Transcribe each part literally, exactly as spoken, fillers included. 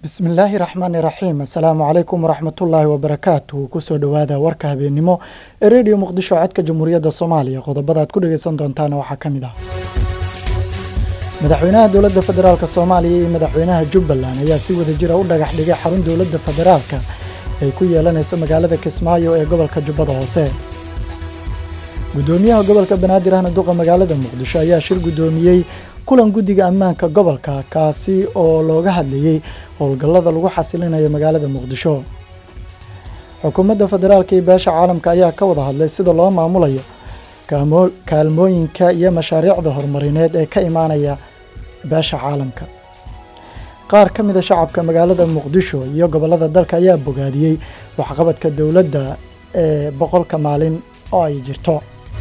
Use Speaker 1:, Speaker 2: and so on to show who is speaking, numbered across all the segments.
Speaker 1: بسم الله الرحمن الرحيم السلام عليكم ورحمة الله وبركاته كسو دوادا وركا بينمو راديو مقدشو عدك جمهورية الصومالية قضبضات كل جيسان دونتانا وحكامدا مدحوينها دولة فدرالك الصومالية مدحوينها جبلان ayaa si wada jira u dhagax dhigay xarun dowladda federaalka ay ku yeelanayso magaalada Kismaayo ee gobolka Jubbada Hoose gudoomiyaha gobolka Banaadir ahna duqa magaalada Muqdisho ayaa shir gudoomiyay kulan gudiga ammaanka gobolka kaasi oo looga hadlayay howlgallada lagu xasilinayo magaalada Muqdisho xukuumadda federaalka ee beesha caalamka ayaa ka wada hadlay sida loo maamulayo kaalmooyinka iyo mashaariicda horumarineed ee ka imaanaya beesha caalamka qaar ka mid ah shacabka magaalada Muqdisho iyo gobolada dalka ayaa bogaadiyay waxqabadka dawladda ee boqolka maalin oo ay jirto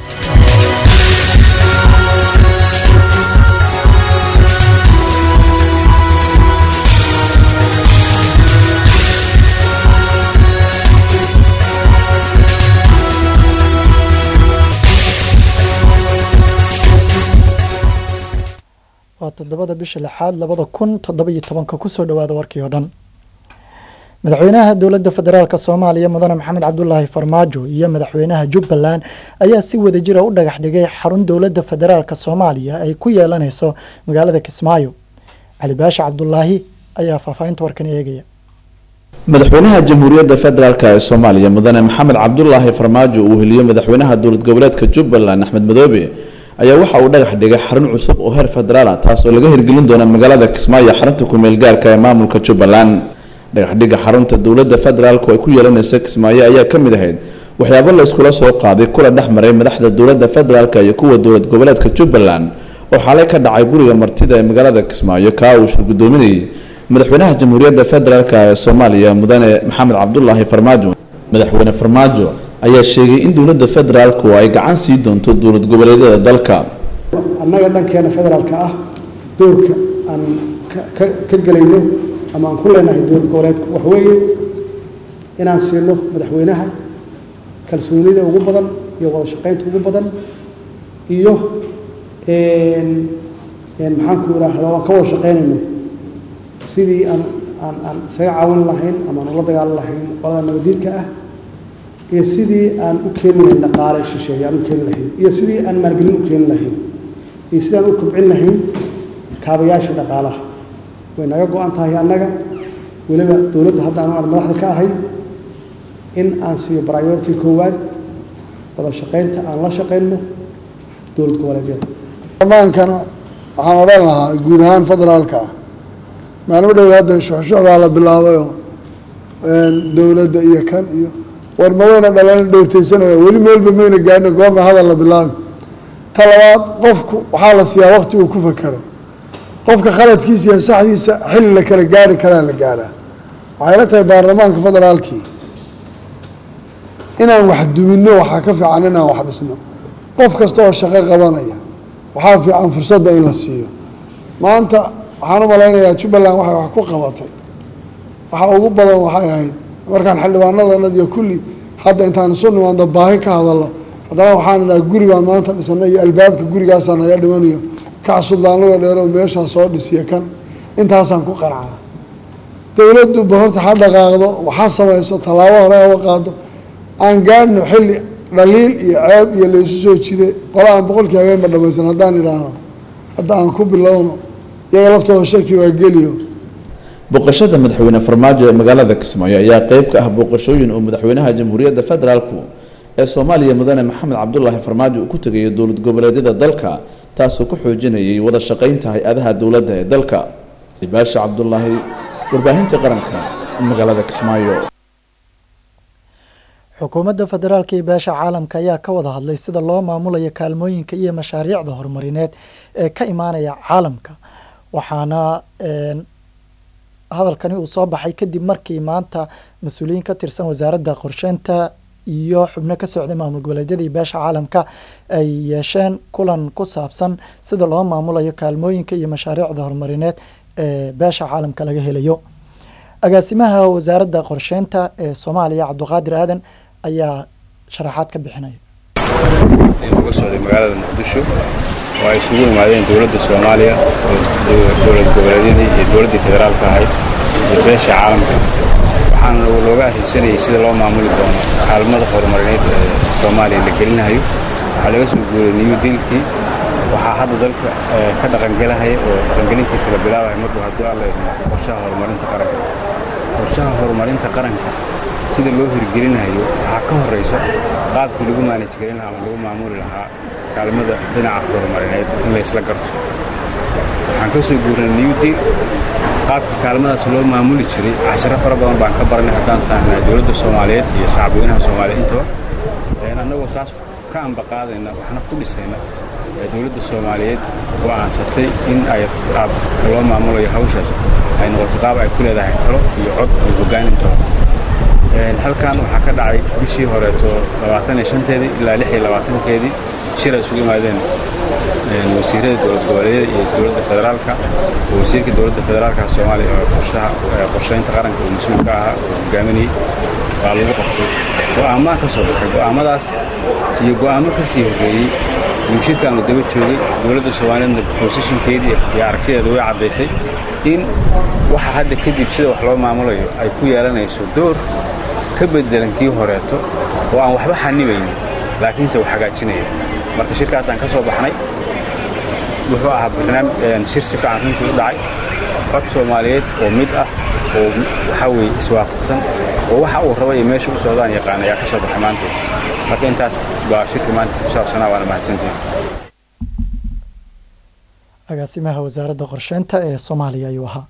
Speaker 1: todobada bisha lixaad labada kun toddoba iyo tobanka kusoo dhawaada warkii oo dhan madaxweynaha dowladda federaalka Soomaaliya mudane Maxamed Cabdullaahi Farmaajo iyo madaxweynaha Jubbaland ayaa si wada jira u dhagax dhigay xarun dowladda federaalka Soomaaliya ay ku yeelanayso magaalada Kismaayo Ali Baasha Cabdullaahi ayaa faafahinta warkan eegaya
Speaker 2: madaxweynaha jamhuuriyadda federaalka ee Soomaaliya mudane Maxamed Cabdullaahi Farmaajo uu heliyo madaxweynaha dowlad goboleedka Jubbaland Axmed Madoobe ayaa waxa uu dhagax dhigay xarun cusub oo heer federaal ah taas oo laga hirgelin doono magaalada Kismaayo xarunta ku meel gaarka ee maamulka Jubbaland dhagax dhiga xarunta dowladda federaalka ay ku yeelanayso Kismaayo ayaa ka mid ahayd waxyaabo la isku soo qaaday kula dhaxmaray madaxda dowladda federaalka iyo kuwa dowlad goboleedka Jubbaland oo xalay ka dhacay guriga martida ee magaalada Kismaayo ka uu shir gudoominayay madaxweynaha jamhuuriyadda federaalka ee Soomaaliya mudane Maxamed Cabdullaahi Farmaajo madaxweyne Farmaajo ayaa sheegay in dowladda federaalku ay gacan sii doonto dowlad goboleedyada dalka
Speaker 3: annaga dhankeena federaalka ah doorka aan ka galayno ama aan ku leenahay dowlad goboleedka wax weeye inaan siino madaxweynaha kalsoonida ugu badan iyo wada shaqaynta ugu badan iyo een een maxaan ku yiraahdaa waan ka wada shaqaynayno sidii aan aan aan isaga caawin lahayn ama aan la dagaalan lahayn qolada nabadiidka ah iyo sidii aan u keenin lahayn dhaqaale shisheeye aan u keenin lahayn iyo sidii aan maalgelin u keenin lahayn iyo sidii aan u kobcin lahayn kaabayaasha dhaqaalaha way naga go'an tahay annaga weliba dowladda hadda aan madaxda ka ahay in aan siiyo priority koowaad wada shaqaynta aan la shaqayno dowlad goboleedyada
Speaker 4: amaankana waxaan odhan lahaa guud ahaan federaalka ah maalmo dhow hadda shuxshuxdaa la bilaabay oo dowladda iyo kan iyo war ma wayna dhalan dhowrtaysanaya weli meelba mayna gaadhin goorna hadal la bilaabi ta labaad qofku waxaa la siiyaa waqti uu ku fakaro qofka khaladkiisa iyo saxdiisa xilli la kala gaari karaa la gaadhaa waxay la tahay baarlamaanka federaalkii inaan wax duminno waxaa ka fiican inaan wax dhisno qof kasta oo shaqo qabanaya waxaa fiican fursadda in la siiyo maanta waxaan u malaynayaa Jubbaland waxay wax ku qabatay waxa ugu badan waxay ahayd markaan xildhibaanadan iyo kulli hadda intaan soo nimaado baahi ka hadalno hadana waxaan inaa guri baan maanta dhisnay iyo albaabka gurigaas aan naga dhimanayo ka suudaanada dheer oo meesha soo dhisiya kan intaasaan ku qaracana dawladdu bahorta ha dhaqaaqdo waxa samayso talaabo hore oo qaado aan gaadno xilli dhaliil iyo ceeb iyo la isu soo jiiday qolaan boqolkiiba habeen ma dhamaysan hadaan iraano hadda aan ku bilowno iyaga laftooda shaki waa geliyo
Speaker 2: boqoshada madaxweyne Farmaajo ee magaalada Kismaayo ayaa qayb ka ah boqoshooyin oo madaxweynaha jamhuuriyadda federaalku ee Soomaaliya mudane Maxamed Cabdullaahi Farmaajo uu ku tagay dowlad goboleedyada dalka taas oo ku xoojinayay wada shaqaynta hay'adaha dowladda ee dalka Baasha Cabdullaahi warbaahinta qaranka magaalada Kismaayo
Speaker 1: xukuumadda federaalka ee beesha caalamka ayaa ka wada hadlay sida loo maamulayo kaalmooyinka iyo mashaariicda horumarineed ee ka imaanaya caalamka waxaana hadalkani uu soo baxay kadib markii maanta mas'uuliyiin ka tirsan wasaaradda qorsheynta iyo xubno ka socday maamul goboleedyada iyo beesha caalamka ay yeesheen kulan ku saabsan sida loo maamulayo kaalmooyinka iyo mashaariicda horumarineed ee beesha caalamka laga helayo agaasimaha wasaaradda qorsheynta ee Soomaaliya Cabduqaadir Aadan ayaa sharaxaad ka bixinaya
Speaker 5: uga socday magaalada Muqdisho oo ay isugu yimaadeen dowladda Soomaaliya dowlad goboleedyada iyo dowladda federaalka ahayd iyo beesha caalamka waxaana looga adeegsanayay sida loo maamuli doono kaalmada horumarineed ee Soomaaliya la gelinayo waxa laga soo guuray New Deal-kii waxaa hadda dalka ka dhaqangalaya oo dhaqangelintiisa la bilaabayo markuu hadduu alla idmo qorshaha horumarinta qaranka qorshaha horumarinta qaranka sida loo hirgelinayo waxaa ka horeysa qaabkii lagu manage garin lahaa ama lagu maamuli lahaa kaalmada dhinaca horumarineed in la isla garto waxaan ka soo guurnay New Deal qaabka kaalmadaas loo maamuli jiray casharo fara badan baan ka baranay haddaan sahnaa dowladda Soomaaliyeed iyo shacabweynaha Soomaaliyeed intaba annagoo taas ka amba qaadayna waxna ku dhisayna dowladda Soomaaliyeed oo aansatay in ay qaab loo maamulayo hawshaas ay noqoto qaab ay ku leedahay talo iyo cod iyo hogaamintood halkan waxaa ka dhacay bishii horeeto labaatan iyo shanteedii ilaa lix iyo labaatankeedii shir ay isugu yimaadeen wasiirada dowlad goboleedyada iyo dowladda federaalka wasiirka dowladda federaalka Soomaaliya oo qorshaha qorsheynta qaranka oo mas'uul ka ah oo hogaaminayay waa lagu qabtay go'aamo ka soo baxay go'aamadaas iyo go'aamo ka sii horeeyay shirkan uu daba joogay dowladda Soomaaliyeed positionkeedii iyo aragtideeda way cadeysay in waxa hadda kadib sida wax loo maamulayo ay ku yeelanayso door ka bedelan kii horeeto oo aan waxba xanibaynin laakiin se wax hagaajinaya marka shirkaas aan ka soo baxnay wuxuu ahaa barnaamij shir si fiican runtii u dhacay cod Soomaaliyeed oo mid ah oo waxa weeye iswaafaqsan oo waxa uu rabo in meesha u socdaan yaqaan ayaa ka soo baxay maanta marka intaas baa shirka maanta ku saabsanaa waana mahadsantihiin
Speaker 1: agaasimaha wasaaradda qorsheynta ee Soomaaliya ayuu ahaa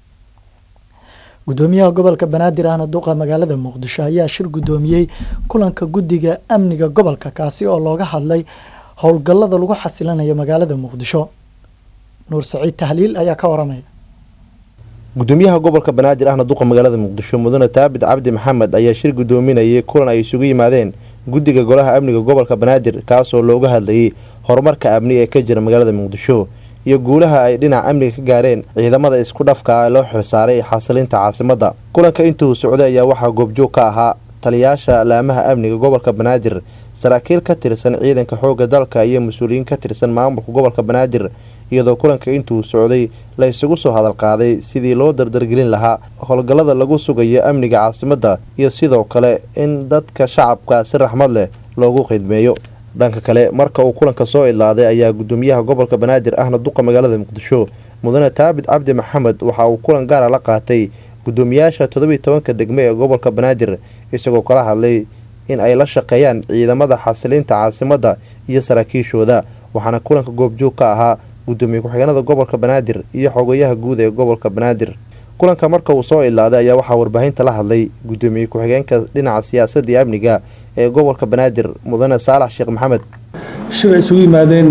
Speaker 1: gudoomiyaha gobolka Banaadir ahna duqa magaalada Muqdisho ayaa shir gudoomiyay kulanka guddiga amniga gobolka kaasi oo looga hadlay howlgallada lagu xasilinayo magaalada Muqdisho Nuur Saciid Tahliil ayaa ka waramaya
Speaker 6: gudoomiyaha gobolka Banaadir ahna duqa magaalada Muqdisho mudane Taabid Cabdi Maxamed ayaa shir gudoominayay kulan ay isugu yimaadeen guddiga golaha amniga gobolka Banaadir kaas oo looga hadlayay horumarka amni ee ka jira magaalada Muqdisho iyo guulaha ay dhinaca amniga ka gaareen ciidamada isku dhafka ah loo xilsaaray xasilinta caasimadda kulanka intuu socday ayaa waxaa goobjoog ka ahaa taliyaasha laamaha amniga gobolka Banaadir saraakiil ka tirsan ciidanka xoogga dalka iyo mas'uuliyiin ka tirsan maamulka gobolka Banaadir iyadoo kulanka intuu socday la isugu soo hadal qaaday sidii loo dardargelin lahaa howlgallada lagu sugayo amniga caasimadda iyo sidoo kale in dadka shacabka si raxmad leh loogu khidmeeyo dhanka kale marka uu kulanka soo ilaaday ayaa gudoomiyaha gobolka Banaadir ahna duqa magaalada Muqdisho mudane Taabid Cabdi Maxamed waxa uu kulan gaar ah la qaatay gudoomiyaasha toddoba iyo tobanka degme ee gobolka Banaadir isagoo kala hadlay in ay la shaqeeyaan ciidamada xasilinta caasimadda iyo saraakiishooda waxaana kulanka goobjoog ka ahaa gudoomiye ku-xigeenada gobolka Banaadir iyo xogayaha guud ee gobolka Banaadir kulanka marka uu soo ilaaday ayaa waxaa warbaahinta la hadlay gudoomiye ku-xigeenka dhinaca siyaasadda iyo amniga ee gobolka Banaadir mudane Saalax Sheekh Maxamed
Speaker 7: shir ay isugu yimaadeen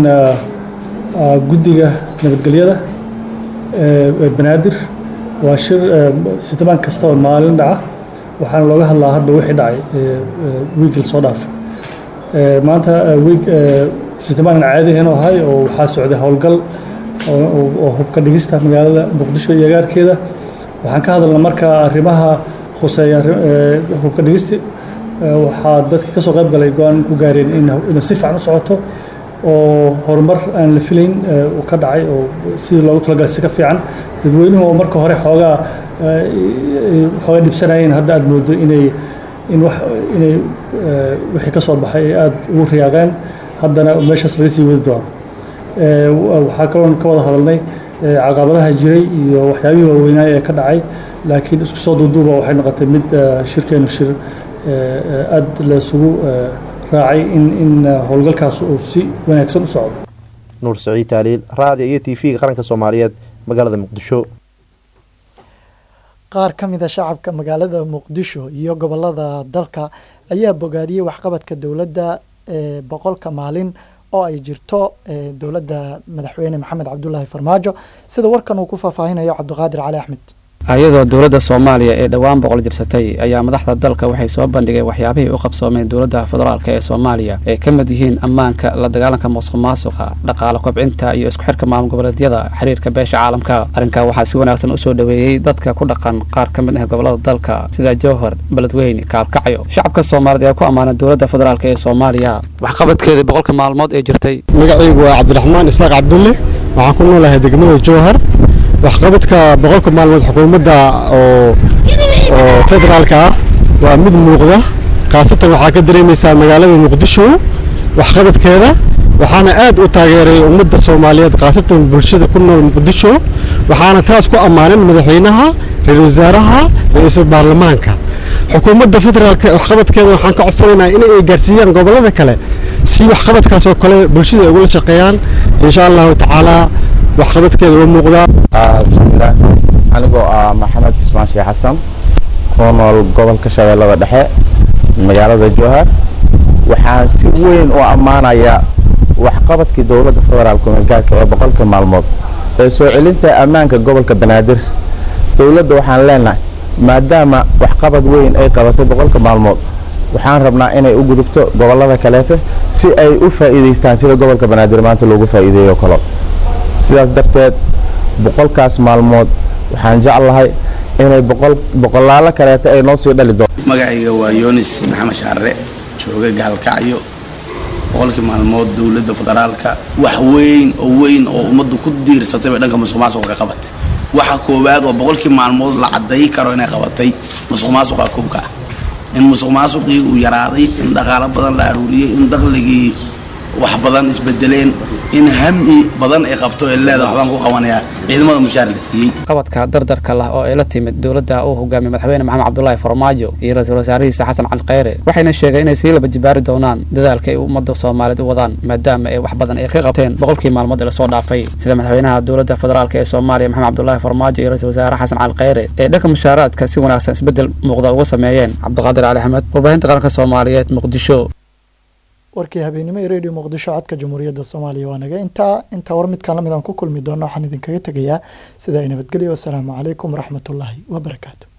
Speaker 7: guddiga nabadgelyada ee Banaadir waa shir sidaan kasta oo maalin dhaca waxaan looga hadlaa hadda wixii dhacay weekil soo dhaaf maanta week sidaan caadi ah oo hay oo waxa socday howlgal oo hubka dhigista magaalada Muqdisho iyo gaarkeeda waxaan ka hadalnaa marka arrimaha khuseeya hubka dhigista waxaa dadka ka soo qayb galay go'aan ku gaareen in in si fiican u socoto oo horumar aan la filayn oo ka dhacay oo si loogu talagalay si ka fiican dadweynuhu oo marka hore xoogaa xoogaa dhibsanayeen hadda aad moodo inay in wax inay wixii ka soo baxay aad ugu riyaaqeen haddana meeshaas laga sii wadi doono waxaa kaloo ka wada hadalnay caqabadaha jiray iyo waxyaabihii waaweynaa ee ka dhacay laakiin isku soo duuduuba waxay noqotay mid shirkeenu shir aad la isugu raacay in in howlgalkaas uu si wanaagsan u socdo
Speaker 6: Nuur Saciid Tahliil raadiyo iyo T V qaranka Soomaaliyeed magaalada Muqdisho
Speaker 1: qaar ka mid ah shacabka magaalada Muqdisho iyo gobolada dalka ayaa bogaadiyay waxqabadka dawladda ee boqolka maalin oo ay jirto dawladda madaxweyne Maxamed Cabdullaahi Farmaajo sida warkan uu ku faahfaahinayo Cabdiqaadir Cali Axmed
Speaker 8: ayadoo dawladda Soomaaliya ee dhawaan boqol jirsatay ayaa madaxda dalka waxay soo bandhigeen waxyaabihii u qabsoomay dawladda federaalka ee Soomaaliya ee ka mid yihiin ammaanka la dagaalanka musuqmaasuqa dhaqaale kobcinta iyo isku xirka maamul goboleedyada xiriirka beesha caalamka arrinka waxaa si wanaagsan u soo dhaweeyay dadka ku dhaqan qaar ka mid ah gobolada dalka sida Jowhar Beledweyne Kaalkacyo shacabka Soomaaliyeed ayaa ku amaanay dawladda federaalka ee Soomaaliya waxqabadkeeda boqolka maalmood ee jirtay
Speaker 9: magacaygu waa Cabdiraxmaan Isaaq Cabdulle waxaan ku noolahay degmada Jowhar waxqabadka boqolka maalmood xukuumadda oo oo federaalka ah waa mid muuqda khaasatan waxaa ka dareemaysaa magaalada muqdisho waxqabadkeeda waxaana aad u taageeray ummadda Soomaaliyeed khaasatan bulshada ku nool muqdisho waxaana taas ku amaanan madaxweynaha ra'iisul wasaaraha ra'iisul baarlamaanka xukuumadda federaalka waxqabadkeeda waxaan ka codsanaynaa in ay gaarsiiyaan gobolada kale si waxqabadkaas oo kale bulshada uga shaqeeyaan insha Allah ta'ala waxqabadkeeda waa muuqdaa
Speaker 10: bismillah anigoo ah Maxamed Ismaan Sheekh Xasan koonol gobolka Shabeellada Dhexe magaalada Jowhar waxaan si weyn u amaanayaa waxqabadkii dawladda federaalka magaalka ee boqolka maalmood ee soo celinta ammaanka gobolka Banaadir dawladda waxaan leenahay maadaama waxqabad weyn ay qabatay boqolka maalmood waxaan rabnaa inay u gudubto gobolada kale si ay u faa'iideystaan sida gobolka Banaadir maanta loogu faa'iideeyo kale sidaas darteed boqolkaas maalmood waxaan jeclahay inay boqol boqolaalo kale ay noo sii dhali doonto
Speaker 11: magacayga waa Yoonis Maxamed Shaarre jooga Gaalkacyo boqolkii maalmood dawladda federaalka wax weyn oo weyn oo ummaddu ku diirsatay dhanka musuqmaasuqa ka qabatay waxa koowaad oo boqolkii maalmood la caday karo inay qabatay musuqmaasuqa koobka in musuqmaasuqii uu yaraaday in dhaqaale badan la aruuriyay in dakhligii wax badan isbedeleen in hami badan ay qabto ee leedahay waxaan ku qabanaya ciidamada mushaar la siiyay
Speaker 8: qabadka dardarka lah oo ay la timid dawladda uu hogaamiyo madaxweyne Maxamed Cabdullaahi Farmaajo iyo ra'iisul wasaarihiisa Xasan Cali Khayre waxayna sheegeen inay sii laba jibaari doonaan dadaalka ay ummadda Soomaaliyeed u wadaan maadaama ay wax badan ay ka qabteen boqolkii maalmood ee la soo dhaafay sida madaxweynaha dawladda federaalka ee Soomaaliya Maxamed Cabdullaahi Farmaajo iyo ra'iisul wasaare Xasan Cali Khayre ee dhanka mushaaraadka si wanaagsan isbedel muuqda uga sameeyeen Cabdiqaadir Cali Axmed warbaahinta qaranka Soomaaliyeed Muqdisho
Speaker 1: warkii habeenimo ee radio muqdisho codka jamhuuriyadda Soomaaliya waa naga intaa inta war mid kala mid aan ku kulmi doono waxaan idinkaga tagayaa sida ay nabadgelyo. Assalaamu calaykum waraxmatullaahi wabarakaatuh.